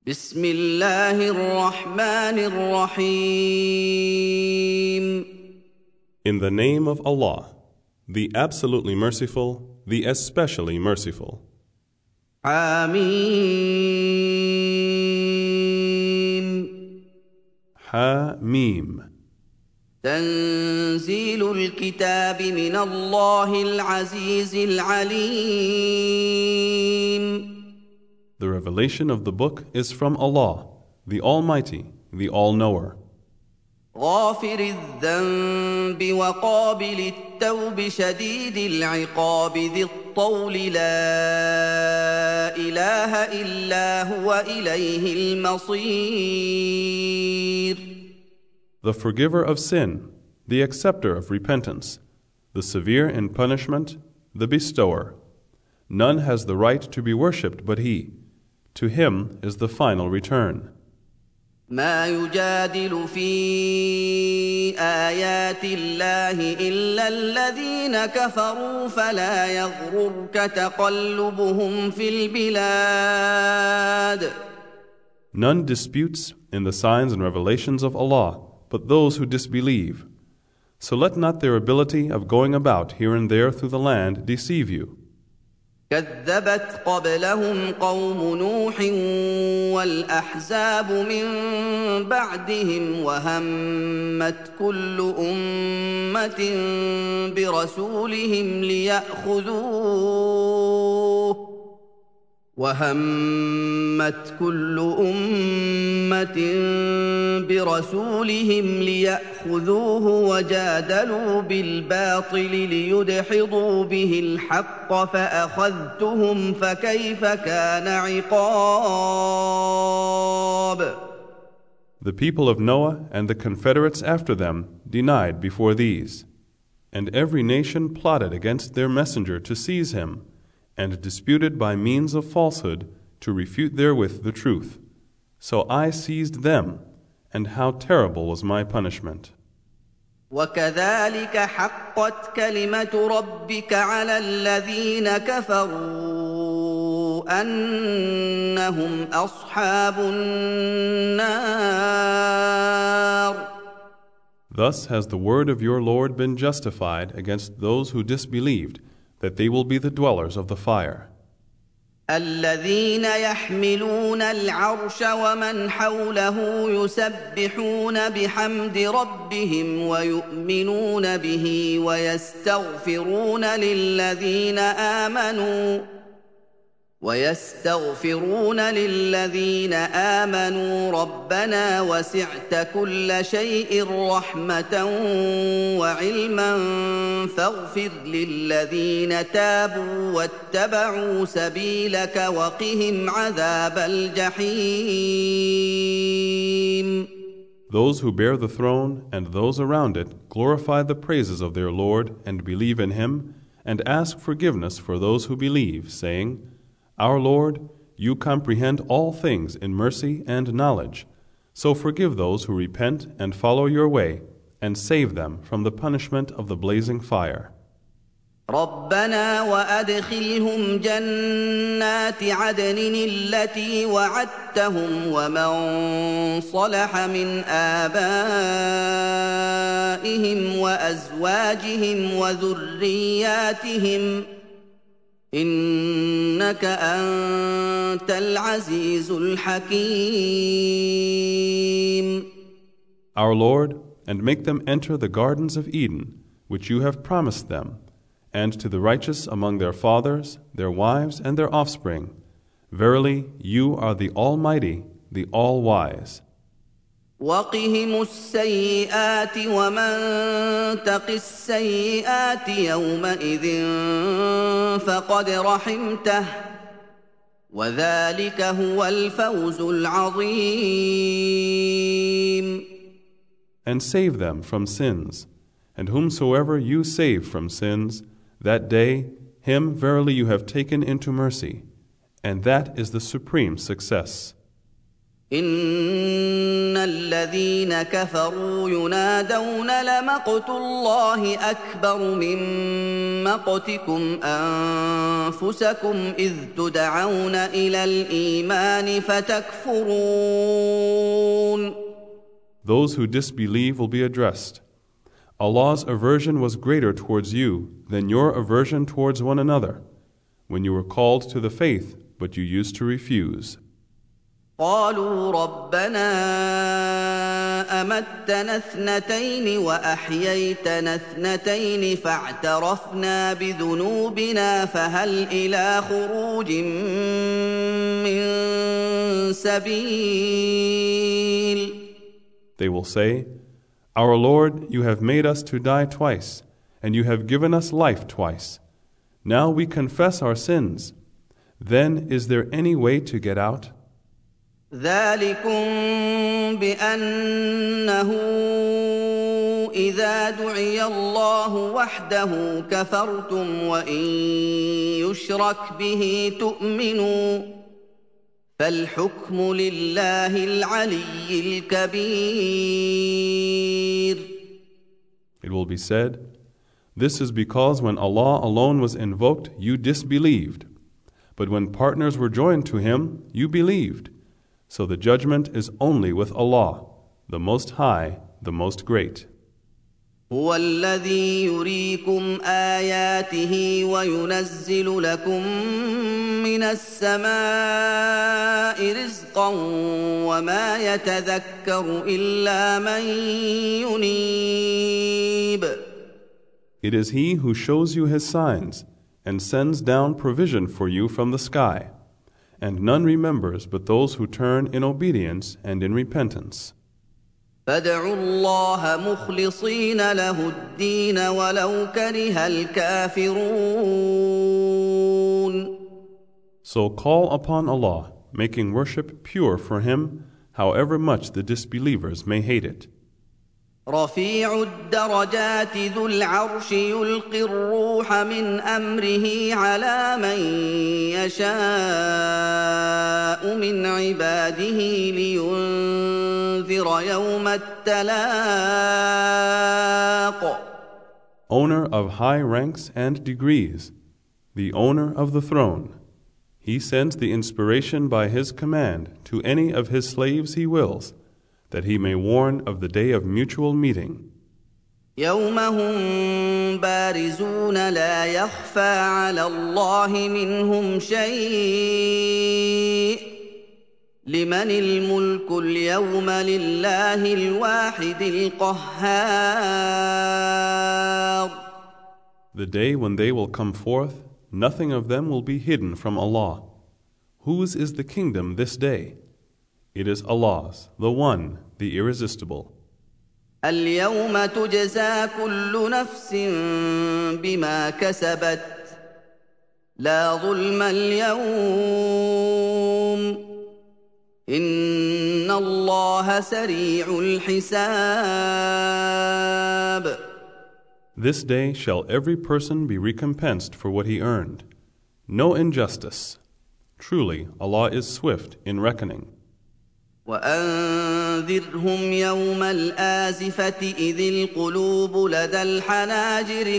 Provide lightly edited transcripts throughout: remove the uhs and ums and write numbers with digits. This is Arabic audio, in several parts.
بسم الله الرحمن الرحيم. In the name of Allah, the absolutely merciful, the especially merciful. حميم. Ha-Mim. تنزيل الكتاب من الله العزيز العليم. The revelation of the book is from Allah, the Almighty, the All-Knower. غافر الذنب وقابل التوب شديد العقاب ذي الطول لا إله إلا هو إليه المصير. The forgiver of sin, the acceptor of repentance, the severe in punishment, the bestower. None has the right to be worshipped but He. To Him is the final return. ما يجادل في آيات الله إلا الذين كفروا فلا يغررك تقلبهم في البلاد. None disputes in the signs and revelations of Allah but those who disbelieve. So let not their ability of going about here and there through the land deceive you. كذبت قبلهم قوم نوح والأحزاب من بعدهم وهمت كل أمة برسولهم ليأخذوه وجادلوا بالباطل ليدحضوا به الحق فأخذتهم فكيف كان عقاب. The people of Noah and the confederates after them denied before these, and every nation plotted against their messenger to seize him, and disputed by means of falsehood to refute therewith the truth. So I seized them, and how terrible was my punishment. وكذلك حقت كلمة ربك على الذين كفروا أنهم أصحاب النار. Thus has the word of your Lord been justified against those who disbelieved, that they will be the dwellers of the fire. الذين يحملون العرش ومن حوله يسبحون بحمد ربهم ويؤمنون به ويستغفرون للذين آمنوا ربنا وسعت كل شيء رحمة وعلما فاغفر للذين تابوا واتبعوا سبيلك وقهم عذاب الجحيم. Those who bear the throne and those around it glorify the praises of their Lord and believe in Him, and ask forgiveness for those who believe, saying, Our Lord, you comprehend all things in mercy and knowledge. So forgive those who repent and follow your way, and save them from the punishment of the blazing fire. ربنا وأدخلهم جنات عدن التي وعدتهم ومن صلح من آبائهم وأزواجهم وذرياتهم إنك أنت العزيز الحكيم. Our Lord, and make them enter the gardens of Eden, which you have promised them, and to the righteous among their fathers, their wives, and their offspring. Verily, you are the Almighty, the All-Wise. وقهم السيئات ومن تق السيئات يومئذ فقد رحمته وذلك هو الفوز العظيم. And save them from sins, and whomsoever you save from sins, that day, him verily you have taken into mercy, and that is the supreme success. إن الذين كفروا ينادون لمقت الله أكبر من مقتكم أنفسكم إذ تدعون إلى الإيمان فتكفرون. Those who disbelieve will be addressed. Allah's aversion was greater towards you than your aversion towards one another, when you were called to the faith, but you used to refuse. قالوا ربنا أمتنا اثنتين وأحييتنا اثنتين فاعترفنا بذنوبنا فهل إلى خروج من سبيل. They will say, Our Lord, you have made us to die twice, and you have given us life twice. Now we confess our sins. Then is there any way to get out? ذلكم بأنه إذا دعي الله وحده كفرتم وإن يشرك به تؤمنوا فالحكم لله العلي الكبير. It will be said, This is because when Allah alone was invoked, you disbelieved. But when partners were joined to Him, you believed. So the judgment is only with Allah, the Most High, the Most Great. هو الذي يريكم آياته وينزل لكم من السماء رزقا وما يتذكر إلا من ينيب. It is He who shows you His signs and sends down provision for you from the sky. And none remembers but those who turn in obedience and in repentance. فادعوا الله مخلصين له الدين ولو كره الكافرون. So call upon Allah, making worship pure for Him, however much the disbelievers may hate it. رفيع الدرجات ذو العرش يلقي الروح من أمره على من يشاء من عباده لينذر يوم التلاق. Owner of high ranks and degrees, the owner of the throne, He sends the inspiration by His command to any of His slaves He wills, that He may warn of the day of mutual meeting. يوم هم بارزون لا يخفى على الله منهم شيء لمن الملك اليوم لله الواحد القهار. The day when they will come forth, nothing of them will be hidden from Allah. Whose is the kingdom this day? It is Allah's, the One, the Irresistible. اليوم تجزى كل نفس بما كسبت لا ظلم اليوم إن الله سريع الحساب. This day shall every person be recompensed for what he earned. No injustice. Truly, Allah is swift in reckoning. وأنذرهم يوم الآزفة إذ القلوب لدى الحناجر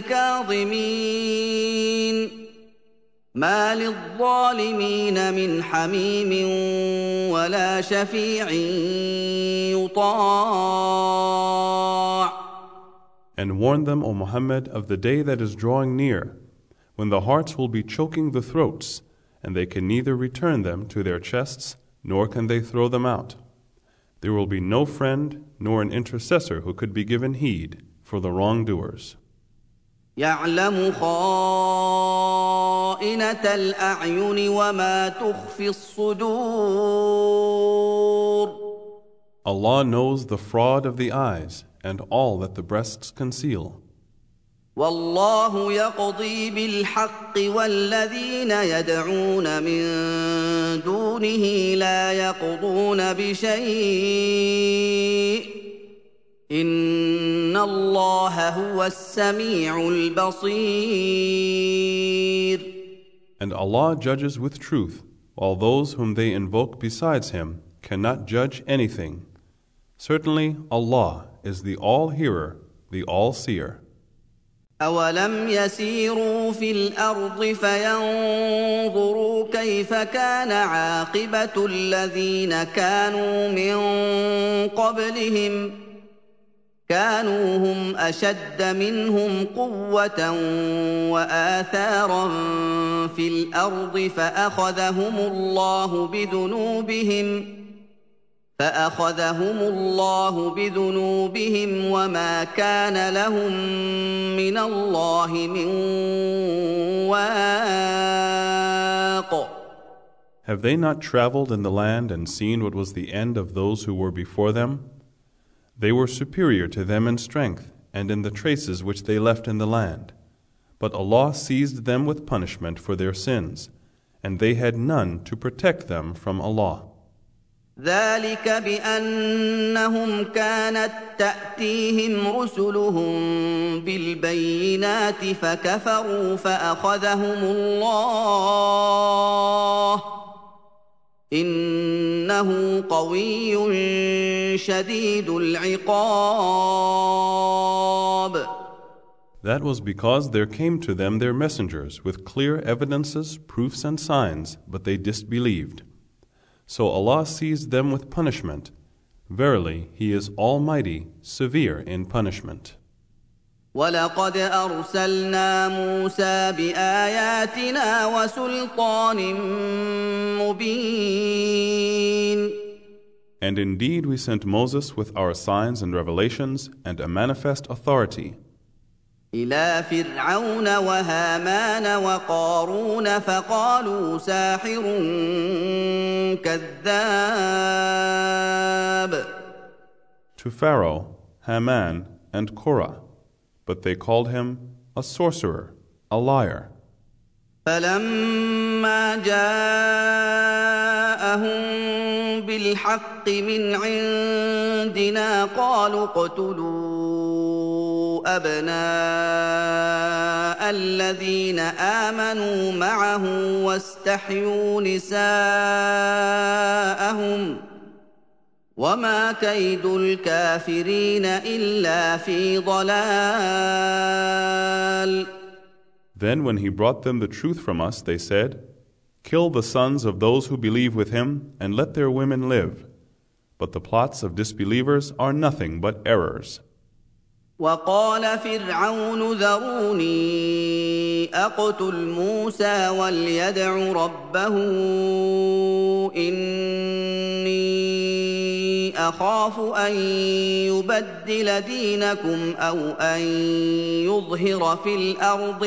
كاظمين ما للظالمين من حميم ولا شفيع يطاع. And warn them, O Muhammad, of the day that is drawing near, when the hearts will be choking the throats, and they can neither return them to their chests, nor can they throw them out. There will be no friend nor an intercessor who could be given heed for the wrongdoers. يعلم خائنة الأعين وما تخفي الصدور. Allah knows the fraud of the eyes and all that the breasts conceal. والله يقضي بالحق والذين يدعون من دونه لا يقضون بشيء إن الله هو السميع البصير. And Allah judges with truth, while those whom they invoke besides Him cannot judge anything. Certainly Allah is the all-hearer, the all-seer. أولم يسيروا في الأرض فينظروا كيف كان عاقبة الذين كانوا من قبلهم كانوا هم أشد منهم قوة وآثارا في الأرض فأخذهم الله بذنوبهم وما كان لهم من الله من واق. Have they not traveled in the land and seen what was the end of those who were before them? They were superior to them in strength and in the traces which they left in the land. But Allah seized them with punishment for their sins, and they had none to protect them from Allah. ذلك بأنهم كانت تأتيهم رسلهم بالبينات فكفروا فأخذهم الله إنه قوي شديد العقاب. That was because there came to them their messengers with clear evidences, proofs and signs, but they disbelieved. So Allah seized them with punishment. Verily, He is almighty, severe in punishment. وَلَقَدْ أَرْسَلْنَا مُوسَى بِآيَاتِنَا وَسُلْطَانٍ مُبِينٍ. And indeed we sent Moses with our signs and revelations and a manifest authority. إِلَى فِرْعَوْنَ وَهَامَانَ وَقَارُونَ فَقَالُوا سَاحِرٌ كَذَّابٌ. To Pharaoh, Haman, and Korah, but they called him a sorcerer, a liar. فَلَمَّا جَاءَهُم بِالْحَقِّ مِنْ عِندِنَا قَالُوا اقْتُلُوا أَبْنَاءَ الَّذِينَ آمَنُوا مَعَهُ وَاسْتَحْيُوا نِسَاءَهُمْ وَمَا كَيْدُ الْكَافِرِينَ إِلَّا فِي ضَلَالٍ. Then when he brought them the truth from us, they said, "Kill the sons of those who believe with him, and let their women live." But the plots of disbelievers are nothing but errors. وقال فرعون ذروني أقتل موسى وليدع ربه إني أخاف أن يبدل دينكم أو أن يظهر في الأرض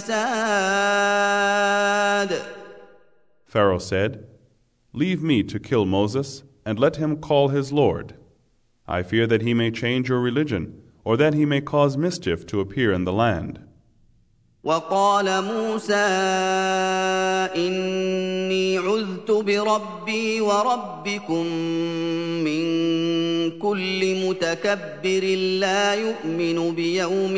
الفساد. Pharaoh said, "Leave me to kill Moses, and let him call his Lord. I fear that he may change your religion, or that he may cause mischief to appear in the land." وقال موسى إني عذت بربي وربكم من كل متكبر لا يؤمن بيوم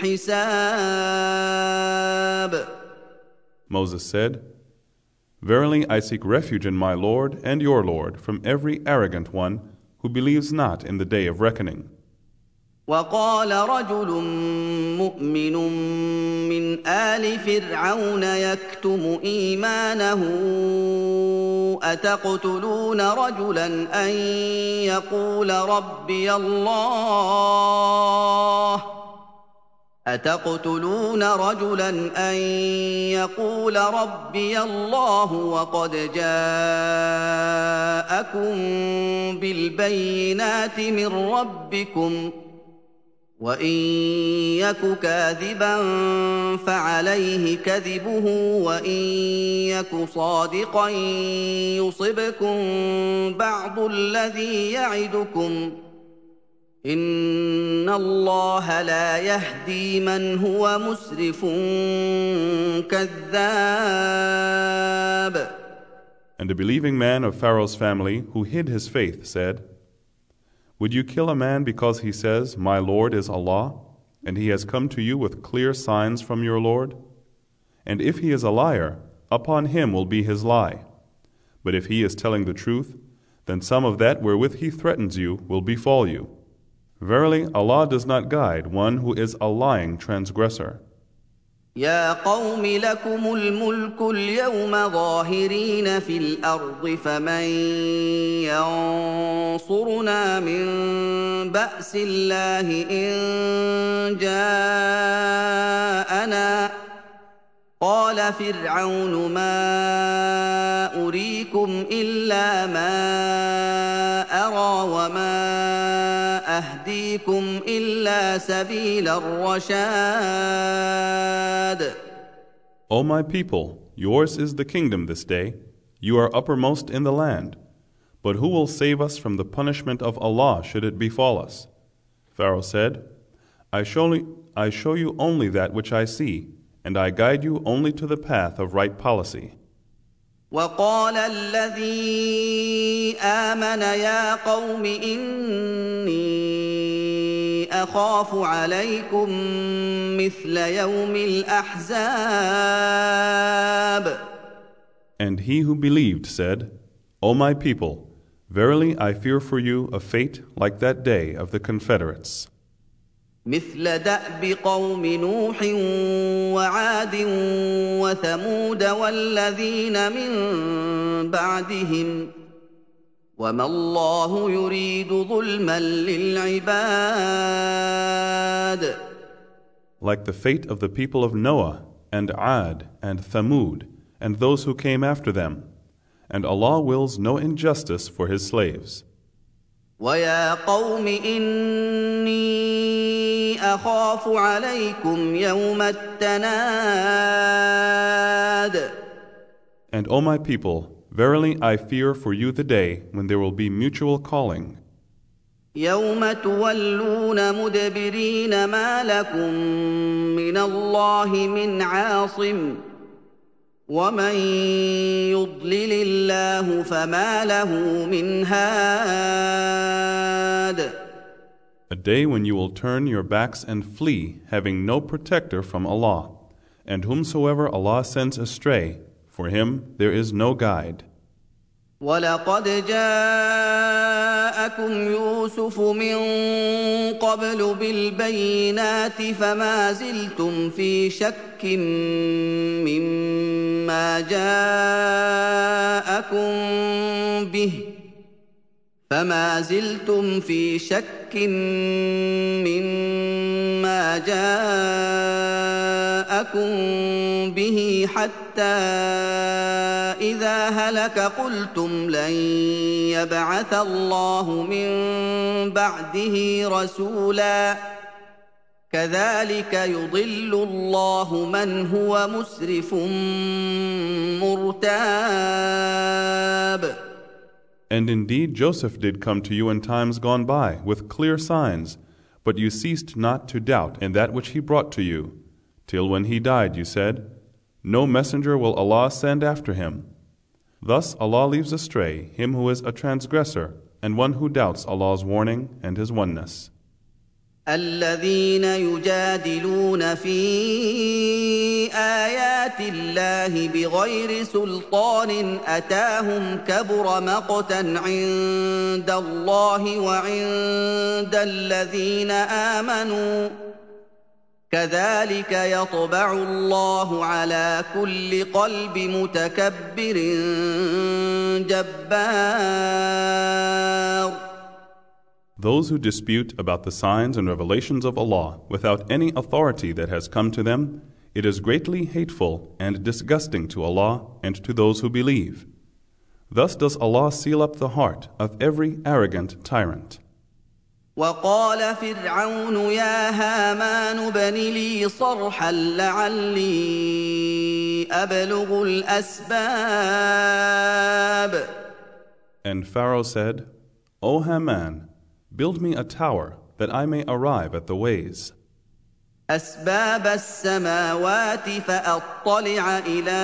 الحساب. Moses said, "Verily I seek refuge in my Lord and your Lord from every arrogant one who believes not in the day of reckoning." وقال رجل مؤمن من آل فرعون يكتم إيمانه أتقتلون رجلا أن يقول ربي الله وقد جاءكم بالبينات من ربكم وإن يك كاذبا فعليه كذبه وإن يك صادقا يصبكم بعض الذي يعدكم إن الله لا يهدي من هو مسرف كذاب. And a believing man of Pharaoh's family who hid his faith said, "Would you kill a man because he says, 'My Lord is Allah,' and he has come to you with clear signs from your Lord? And if he is a liar, upon him will be his lie. But if he is telling the truth, then some of that wherewith he threatens you will befall you. Verily, Allah does not guide one who is a lying transgressor. يا قوم لكم الملك اليوم ظاهرين في الأرض فمن ينصرنا من بأس الله إن جاءنا قال فرعون ما أريكم إلا ما أرى وما أهديكم إلا سبيل الرشاد. O my people, yours is the kingdom this day. You are uppermost in the land. But who will save us from the punishment of Allah should it befall us? Pharaoh said, I show you only that which I see, and I guide you only to the path of right policy. وقال الذي آمن يا قوم إني أخاف عليكم مثل يوم الأحزاب. And he who believed said, O my people, verily I fear for you a fate like that day of the confederates. مثل دأب قوم نوح وعاد وثمود والذين من بعدهم وما الله يريد ظلما للعباد. Like the fate of the people of Noah and Ad and Thamud and those who came after them, and Allah wills no injustice for His slaves. ويا قوم إني أخاف عليكم يوم التناد. And O my people, verily I fear for you the day when there will be mutual calling. يوم تولون مدبرين ما لكم من الله من عاصم ومن يضلل الله فما له من هاد. A day when you will turn your backs and flee, having no protector from Allah, and whomsoever Allah sends astray, for him there is no guide. وَلَقَدْ جَاءَكُمْ يُوسُفُ مِنْ قَبْلُ بِالْبَيِّنَاتِ فَمَا زِلْتُمْ فِي شَكٍّ مِّمَّا جاءكم به حتى إذا هلك قلتم لن يبعث الله من بعده رسولا كذلك يضل الله من هو مسرف مرتاب. And indeed Joseph did come to you in times gone by with clear signs, but you ceased not to doubt in that which he brought to you, till when he died you said, No messenger will Allah send after him. Thus Allah leaves astray him who is a transgressor and one who doubts Allah's warning and His oneness. الذين يجادلون في آيات الله بغير سلطان أتاهم كبر مقتا عند الله وعند الذين آمنوا كذلك يطبع الله على كل قلب متكبر جبار. Those who dispute about the signs and revelations of Allah without any authority that has come to them, it is greatly hateful and disgusting to Allah and to those who believe. Thus does Allah seal up the heart of every arrogant tyrant. وقال فرعون يا هامان ابن لي صرحا لعلي أبلغ الأسباب. And Pharaoh said, O Haman, build me a tower that I may arrive at the ways. أسباب السماوات فأطلع إلى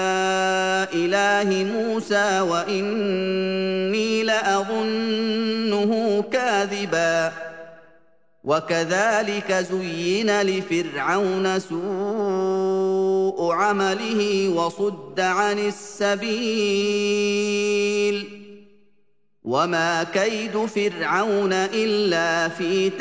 إله موسى وإني لأظنه كاذبا وكذلك زين لفرعون سوء عمله وصد عن السبيل وما كيد فرعون إلا في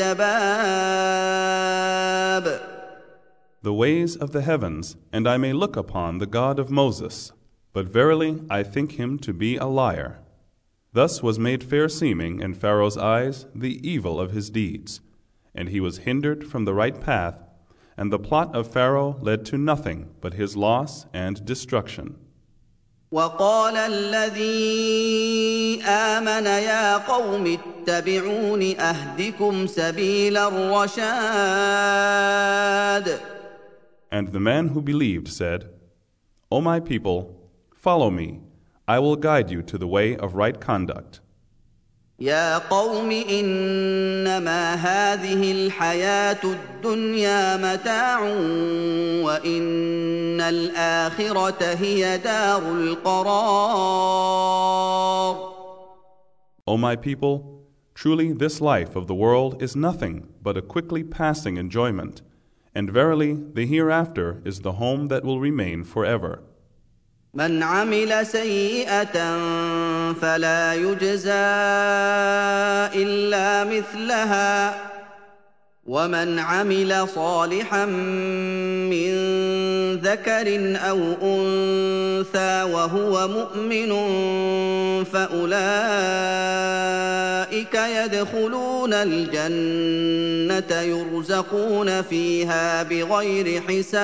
تباب. The ways of the heavens, and I may look upon the God of Moses, but verily I think him to be a liar. Thus was made fair seeming in Pharaoh's eyes the evil of his deeds, and he was hindered from the right path, and the plot of Pharaoh led to nothing but his loss and destruction. وقال الذي آمن يا قوم اتبعون أهدكم سبيل الرشاد. And the man who believed said, O my people, follow me, I will guide you to the way of right conduct. يا قوم إنما هذه الحياة الدنيا متاع وإن الآخرة هي دار القرار. O my people, truly this life of the world is nothing but a quickly passing enjoyment, and verily the hereafter is the home that will remain forever. من عمل سيئة فلا يجزى إلا مثلها ومن عمل صالحا من ذكر أو أنثى وهو مؤمن فأولئك يدخلون الجنة يرزقون فيها بغير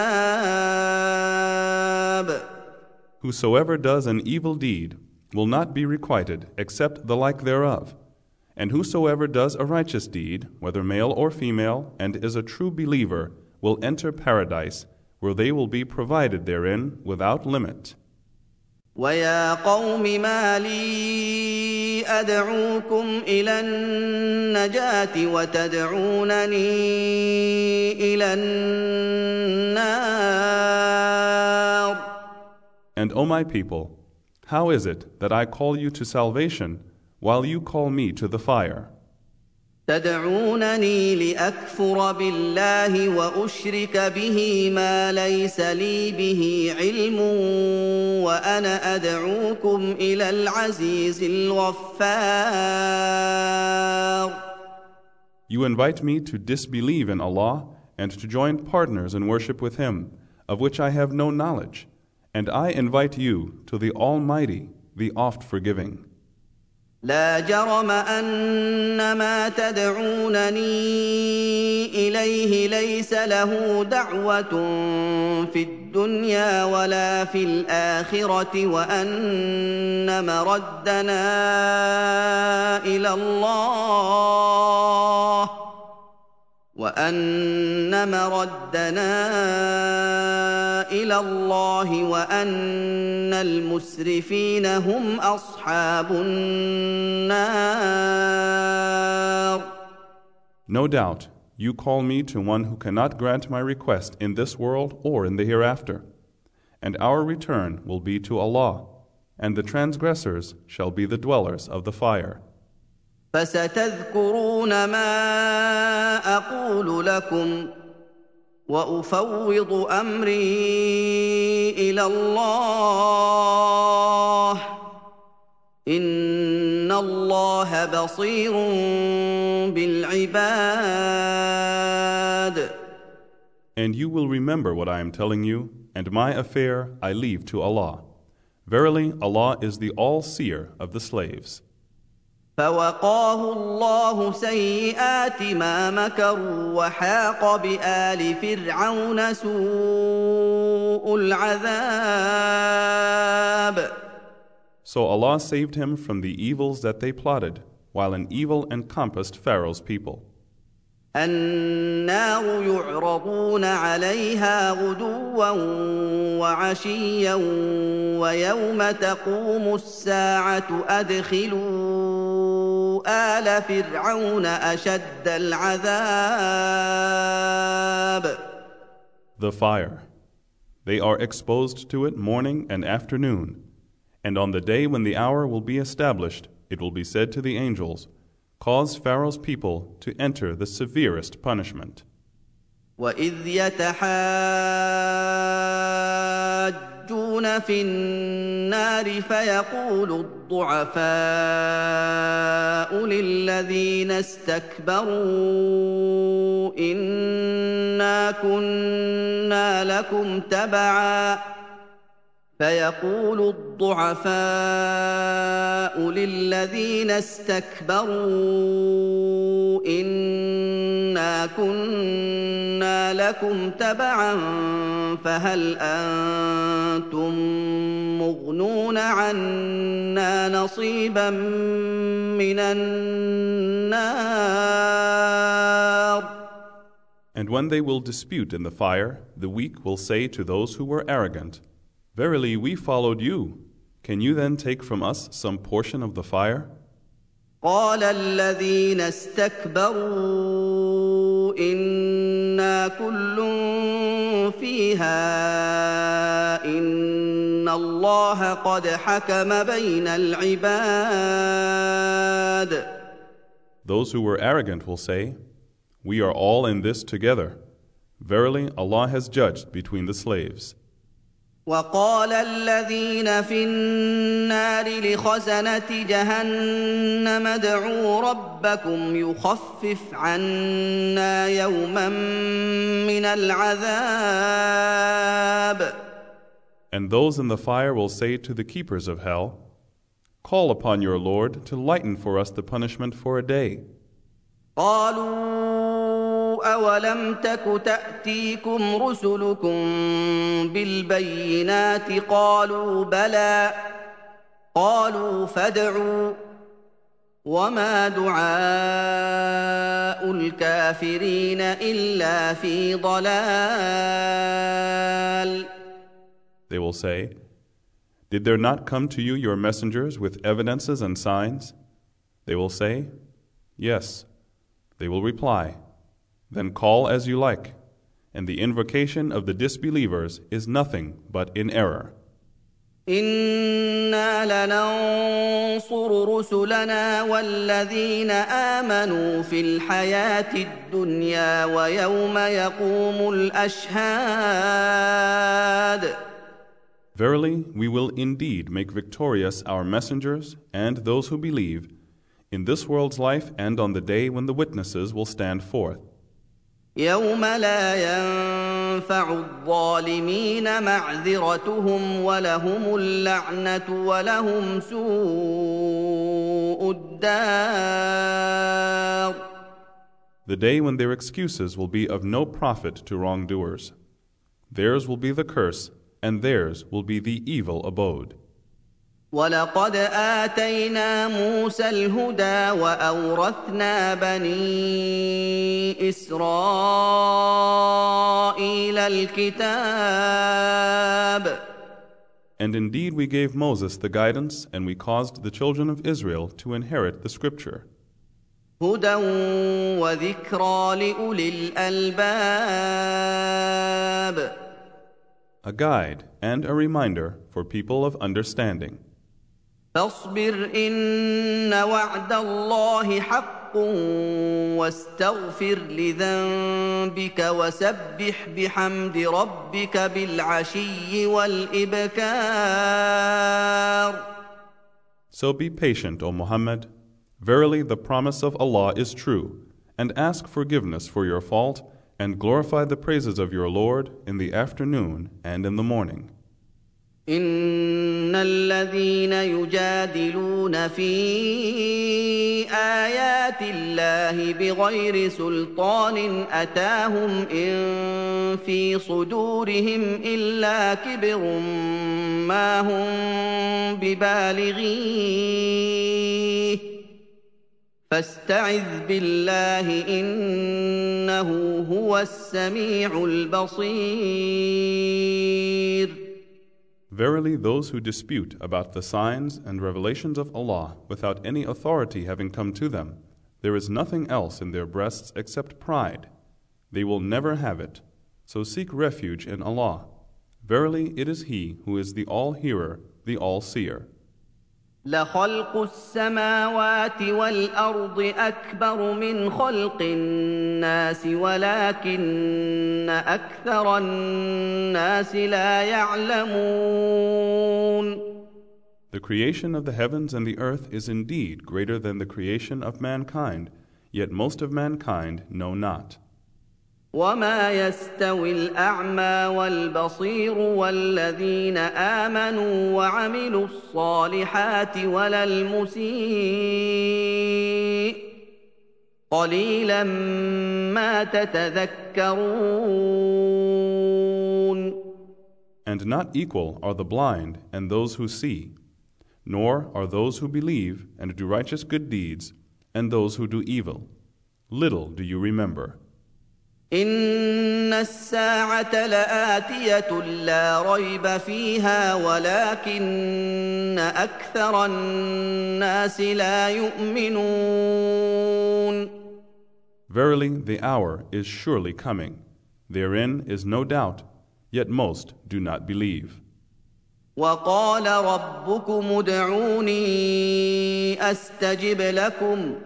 حساب. Whosoever does an evil deed will not be requited except the like thereof, and whosoever does a righteous deed, whether male or female, and is a true believer, will enter paradise, where they will be provided therein without limit. وَيَا قَوْمِ مَا لِي أَدْعُوكُمْ إِلَى النَّجَاةِ وَتَدْعُونَنِي إِلَى النَّارِ. And, O my people, how is it that I call you to salvation while you call me to the fire? تدعونني لأكفر بالله وأشرك به ما ليس لي به علم وأنا أدعوكم إلى العزيز الغفار. You invite me to disbelieve in Allah and to join partners in worship with Him, of which I have no knowledge. And I invite you to the Almighty, the oft-forgiving. لا جرم أن ما تدعونني إليه ليس له دعوة في الدنيا ولا في الآخرة وأن مردنا إلى الله وأن المسرفين هم أصحاب النار. No doubt, you call me to one who cannot grant my request in this world or in the hereafter. And our return will be to Allah, and the transgressors shall be the dwellers of the fire. فستذكرون ما أقول لكم وأفوض أمري إلى الله إن الله بصير بالعباد. And you will remember what I am telling you, and my affair I leave to Allah. Verily, Allah is the all-seer of the slaves. فوقاه الله سيئات ما مكروا وحاق بآل فرعون سوء العذاب. So Allah saved him from the evils that they plotted, while an evil encompassed Pharaoh's people. النار يعرضون عليها غدوا وعشيا ويوم تقوم الساعة أدخلوا آل فرعون أشد العذاب. The fire. They are exposed to it morning and afternoon. And on the day when the hour will be established, it will be said to the angels, cause Pharaoh's people to enter the severest punishment. وَإِذْ يَتَحَاجُّونَ يلجون في النار فيقول الضعفاء للذين استكبروا إنا كنا لكم تبعا فهل أنتم مغنون عنا نصيبا من النار. And when they will dispute in the fire, the weak will say to those who were arrogant, Verily, we followed you. Can you then take from us some portion of the fire? قال الذين استكبروا إنا كل فيها إن الله قد حكم بين العباد. Those who were arrogant will say, We are all in this together. Verily, Allah has judged between the slaves. وقال الذين في النار لخزنة جهنم ادعوا ربكم يخفف عنا يوما من العذاب. And those in the fire will say to the keepers of hell, Call upon your Lord to lighten for us the punishment for a day. قالوا أولم تك تأتيكم رسلكم بالبينات قالوا بلى قالوا فادعوا وما دعاء الكافرين إلا في ضلال. They will say, Did there not come to you your messengers with evidences and signs? They will say, Yes. They will reply, Then call as you like, and the invocation of the disbelievers is nothing but in error. إنا لننصر رسلنا والذين آمنوا في الحياة الدنيا ويوم يقوم الأشهاد. Verily, we will indeed make victorious our messengers and those who believe in this world's life and on the day when the witnesses will stand forth. يوم لا ينفع الظالمين معذرتهم ولهم اللعنة ولهم سوء الدار. The day when their excuses will be of no profit to wrongdoers. Theirs will be the curse, and theirs will be the evil abode. ولقد آتينا موسى الهدى وأورثنا بني إسرائيل الكتاب. And indeed we gave Moses the guidance, and we caused the children of Israel to inherit the scripture. هدى وذكرى لأولي الألباب. A guide and a reminder for people of understanding. فاصبر إن وعد الله حق واستغفر لذنبك وسبح بحمد ربك بالعشي والإبكار. So be patient, O Muhammad. Verily the promise of Allah is true, and ask forgiveness for your fault, and glorify the praises of your Lord in the afternoon and in the morning. إن الذين يجادلون في آيات الله بغير سلطان أتاهم إن في صدورهم إلا كبر ما هم ببالغيه فاستعذ بالله إنه هو السميع البصير. Verily, those who dispute about the signs and revelations of Allah without any authority having come to them, there is nothing else in their breasts except pride. They will never have it. So seek refuge in Allah. Verily, it is He who is the All-Hearer, the All-Seer. لخلق السماوات والأرض أكبر من خلق الناس ولكن أكثر الناس لا يعلمون. The creation of the heavens and the earth is indeed greater than the creation of mankind, yet most of mankind know not. وما يستوي الأعمى والبصير والذين آمنوا وعملوا الصالحات ولا المسيء قليلا ما تتذكرون. And not equal are the blind and those who see, nor are those who believe and do righteous good deeds and those who do evil. Little do you remember. إن الساعة لآتية لا ريب فيها ولكن أكثر الناس لا يؤمنون. Verily, the hour is surely coming. Therein is no doubt, yet most do not believe. وقال ربكم ادعوني أستجب لكم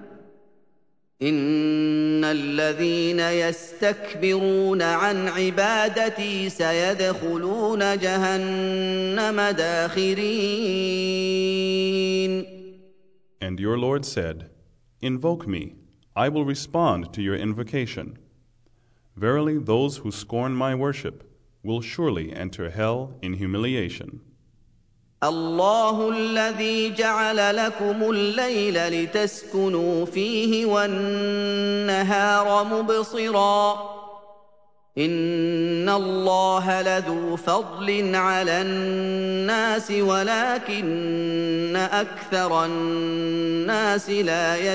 إن الذين يستكبرون عن عبادتي سيدخلون جهنم داخرين. And your Lord said, Invoke me, I will respond to your invocation. Verily, those who scorn my worship will surely enter hell in humiliation. الله الذي جعل لكم الليل لتسكنوا فيه والنهار مبصرا إن الله لذو فضل على الناس ولكن أكثر الناس لا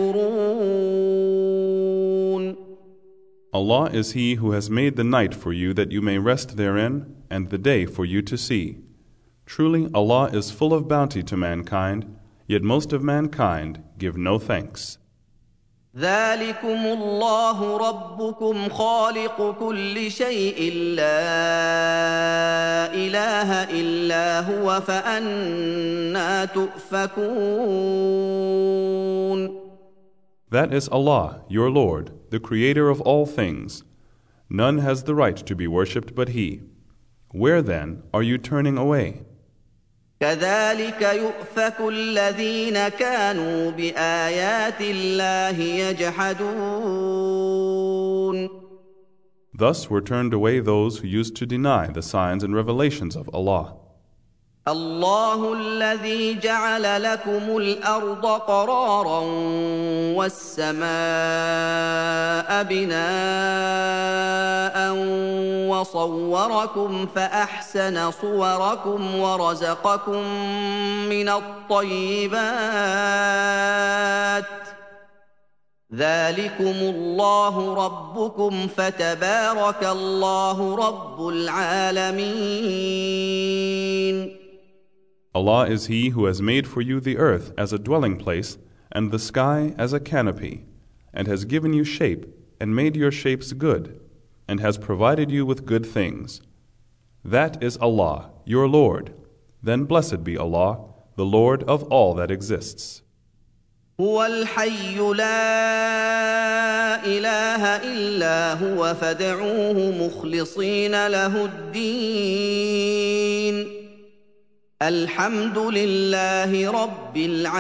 يشكرون. Allah is He who has made the night for you that you may rest therein, and the day for you to see. Truly, Allah is full of bounty to mankind, yet most of mankind give no thanks. ذلكم الله ربكم خالق كل شيء لا إله إلا هو فأنى تؤفكون. That is Allah, your Lord, the Creator of all things. None has the right to be worshipped but He. Where then are you turning away? كذلك يؤفك الذين كانوا بآيات الله يجحدون. Thus were turned away those who used to deny the signs and revelations of Allah. الله الذي جعل لكم الأرض قرارا والسماء بناء وصوركم فأحسن صوركم ورزقكم من الطيبات ذلكم الله ربكم فتبارك الله رب العالمين. Allah is He who has made for you the earth as a dwelling place and the sky as a canopy, and has given you shape and made your shapes good, and has provided you with good things. That is Allah, your Lord. Then blessed be Allah, the Lord of all that exists. هو الحي لا إله إلا هو فادعوه مخلصين له الدين الحمد لله رب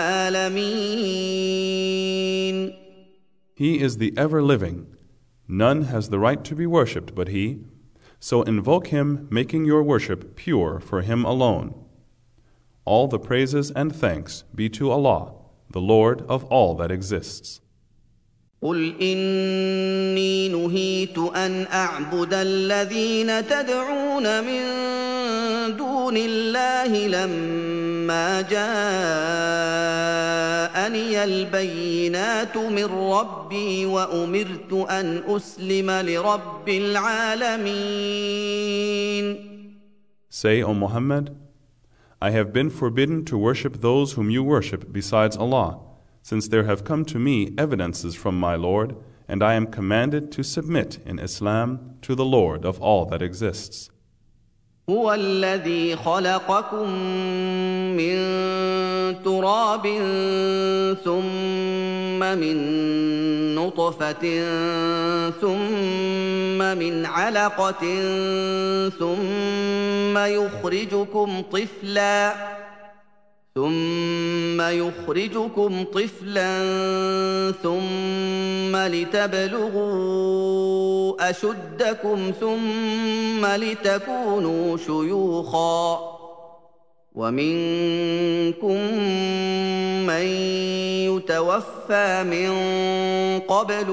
العالمين. He is the ever-living. None has the right to be worshipped but He. So invoke Him, making your worship pure for Him alone. All the praises and thanks be to Allah, the Lord of all that exists. قل إني نهيت أن أعبد الذين تدعون من دون الله لما جاءني البينات من ربي وأمرت أن أسلم لرب العالمين. Say, O Muhammad, I have been forbidden to worship those whom you worship besides Allah, since there have come to me evidences from my Lord, and I am commanded to submit in Islam to the Lord of all that exists. هو الذي خلقكم من تراب ثم من نطفة ثم من علقة ثم يخرجكم طفلا ثم لتبلغوا أشدكم ثم لتكونوا شيوخا ومنكم من يتوفى من قبل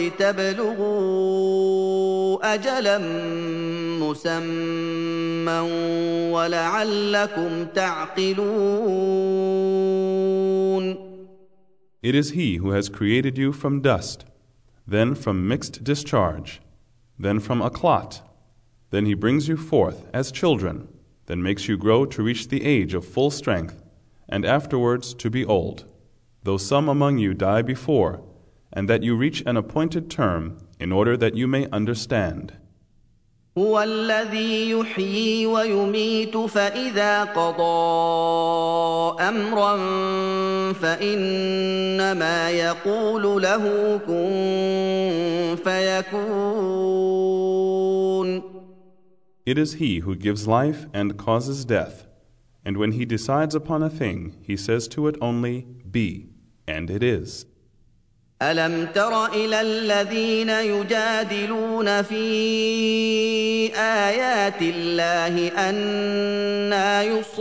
ولتبلغوا أجلا مسمى ولعلكم تعقلون. It is He who has created you from dust, then from mixed discharge, then from a clot. Then He brings you forth as children, then makes you grow to reach the age of full strength, and afterwards to be old, though some among you die before, and that you reach an appointed term in order that you may understand. هو الذي يحيي ويميت فإذا قضى أمرا فإنما يقول له كن فيكون. It is He who gives life and causes death, and when He decides upon a thing, He says to it only, Be, and it is. ألم تر إلى الذين يجادلون في آيات الله أنى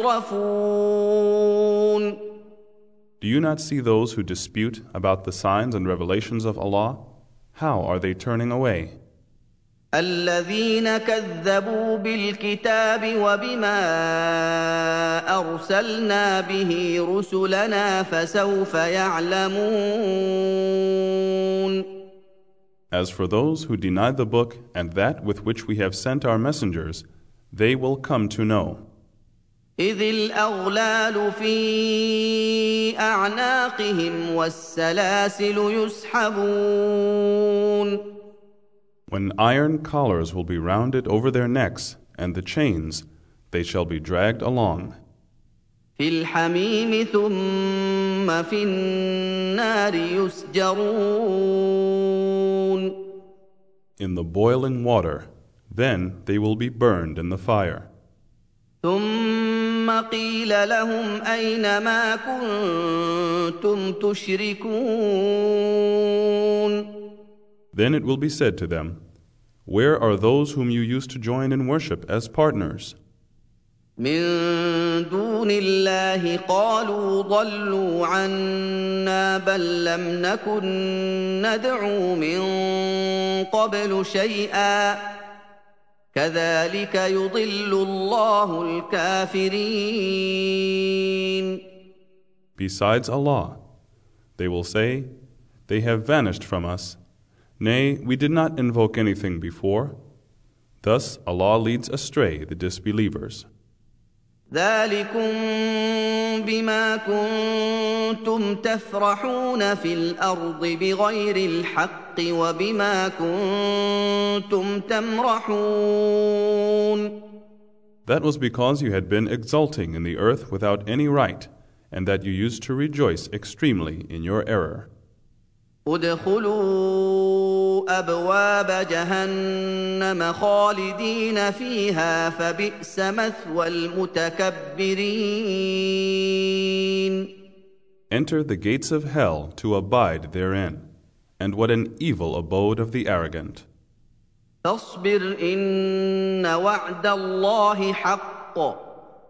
يصرفون. Do you not see those who dispute about the signs and revelations of Allah? How are they turning away? الذين كذبوا بالكتاب وبما أرسلنا به رسلنا فسوف يعلمون. As for those who deny the book and that with which we have sent our messengers, they will come to know. إذ الأغلال في أعناقهم والسلاسل يسحبون. When iron collars will be rounded over their necks, and the chains, they shall be dragged along. في الحميم ثم في النار يسجرون. In the boiling water, then they will be burned in the fire. ثم قيل لهم أين ما كنتم تشركون. Then it will be said to them, Where are those whom you used to join in worship as partners? من دون الله قالوا ضلوا عنا بل لم نكن ندعو من قبل شيئا كذلك يضل الله الكافرين. Besides Allah, they will say, They have vanished from us. Nay, we did not invoke anything before. Thus Allah leads astray the disbelievers. ذلكم بما كنتم تفرحون في الأرض بغير الحق وبما كنتم تمرحون. That was because you had been exulting in the earth without any right, and that you used to rejoice extremely in your error. ادخلوا أبواب جهنم خالدين فيها فبئس مثوى المتكبرين. Enter the gates of hell to abide therein, and what an evil abode of the arrogant. فاصبر إن وعد الله حق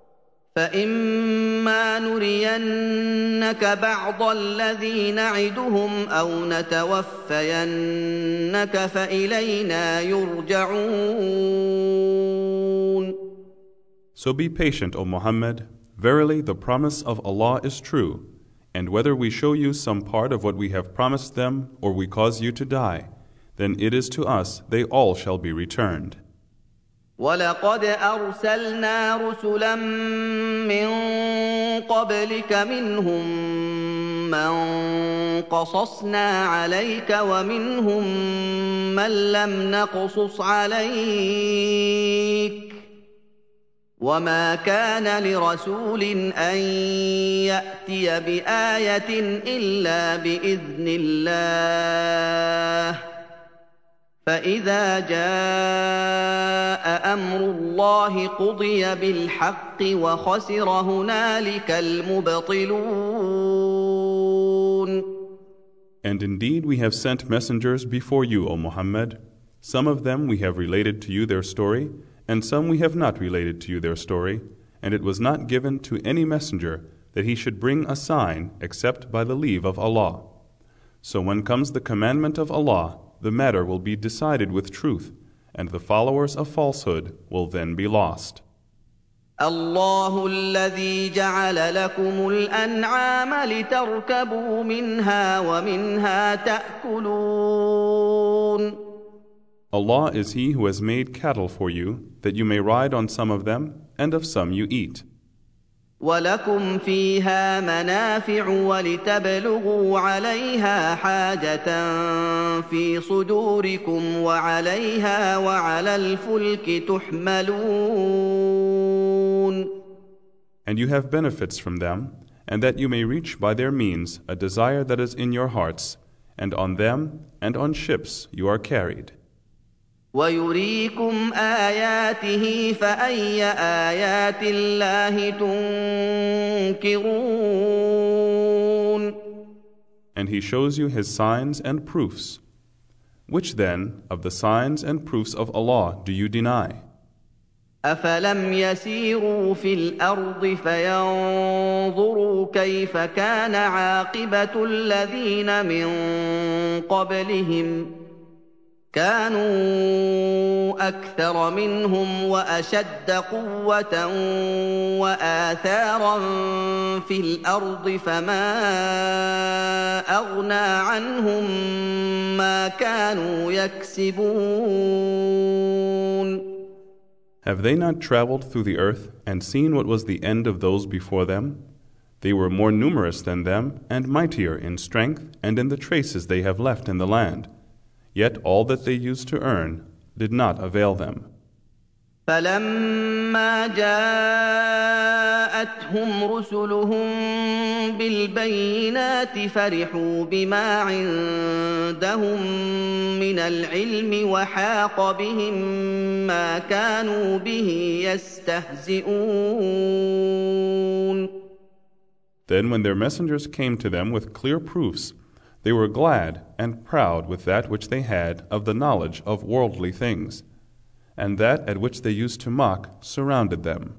فإما نرينك بعض الذي نعدهم أو نتوفينك فإلينا يرجعون. So be patient, O Muhammad. Verily the promise of Allah is true, and whether we show you some part of what we have promised them or we cause you to die, then it is to us they all shall be returned. ولقد أرسلنا رسلا من قبلك منهم من قصصنا عليك ومنهم من لم نقصص عليك وما كان لرسول أن يأتي بآية إلا بإذن الله فإذا جاء أمر الله قضي بالحق وخسر هنالك المبطلون. And indeed we have sent messengers before you, O Muhammad. Some of them we have related to you their story, and some we have not related to you their story, and it was not given to any messenger that he should bring a sign except by the leave of Allah. So when comes the commandment of Allah, the matter will be decided with truth, and the followers of falsehood will then be lost. الله الذي جعل لكم الأنعام لتركبوا منها ومنها تأكلون. Allah is He who has made cattle for you, that you may ride on some of them, and of some you eat. وَلَكُمْ فِيهَا مَنَافِعُ وَلِتَبْلُغُوا عَلَيْهَا حَاجَةً فِي صُدُورِكُمْ وَعَلَيْهَا وَعَلَى الْفُلْكِ تُحْمَلُونَ. And you have benefits from them, and that you may reach by their means a desire that is in your hearts, and on them and on ships you are carried. وَيُرِيكُمْ آيَاتِهِ فَأَيَّ آيَاتِ اللَّهِ تُنكِرُونَ. And He shows you His signs and proofs. Which then of the signs and proofs of Allah do you deny? أَفَلَمْ يَسِيرُوا فِي الْأَرْضِ فَيَنظُرُوا كَيْفَ كَانَ عَاقِبَةُ الَّذِينَ مِن قَبْلِهِمْ كانوا أكثر منهم وأشد قوة وآثارا في الأرض فما أغنى عنهم ما كانوا يكسبون. Have they not traveled through the earth and seen what was the end of those before them? They were more numerous than them and mightier in strength and in the traces they have left in the land. Yet all that they used to earn did not avail them. فَلَمَّا جَاءَتْهُمْ رُسُلُهُم بِالْبَيِّنَاتِ فَرِحُوا بِمَا عِندَهُم مِّنَ الْعِلْمِ وَحَاقَ بِهِم مَّا كَانُوا بِهِ يَسْتَهْزِئُونَ. Then when their messengers came to them with clear proofs, they were glad and proud with that which they had of the knowledge of worldly things, and that at which they used to mock surrounded them.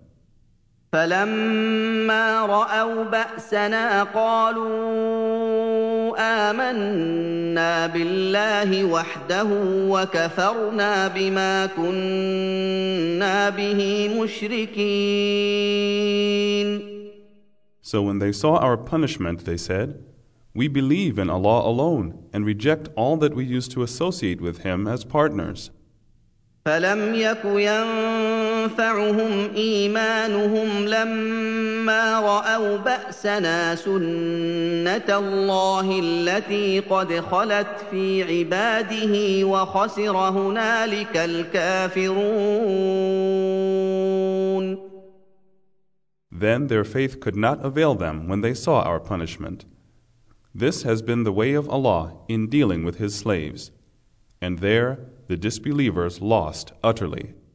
فَلَمَّا رَأَوْا بَأْسَنَا قَالُوا آمَنَّا بِاللَّهِ وَحْدَهُ وَكَفَرْنَا بِمَا كُنَّا بِهِ مُشْرِكِينَ. So when they saw our punishment, they said, "We believe in Allah alone and reject all that we used to associate with Him as partners." فَلَمْ يَكُ يَنفَعُهُمْ إِيمَانُهُمْ لَمَّا رَأَوْا بَأْسَنَا سُنَّةَ اللَّهِ الَّتِي قَدْ خَلَتْ فِي عِبَادِهِ وَخَسِرَ هُنَالِكَ الْكَافِرُونَ. Then their faith could not avail them when they saw our punishment. This has been the way of Allah in dealing with His slaves, and there the disbelievers lost utterly.